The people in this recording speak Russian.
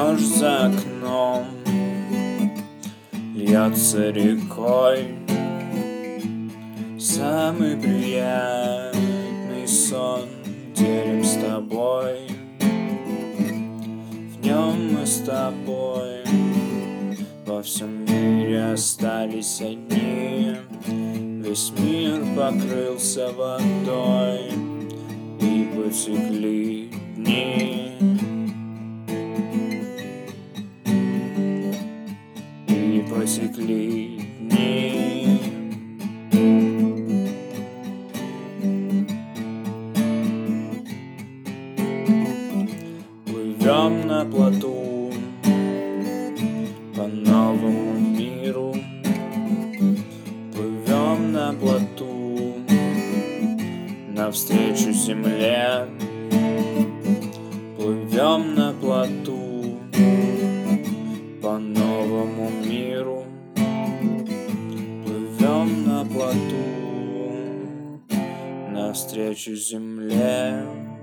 Дождь за окном льется рекой, самый приятный сон делим с тобой. В нем мы с тобой во всем мире остались одни. Весь мир покрылся водой, и потекли дни. И потекли дни. Плывем на плоту по новому миру. Плывем на плоту навстречу земле. Плывем на плоту по новому миру. Плывем на плоту навстречу земле.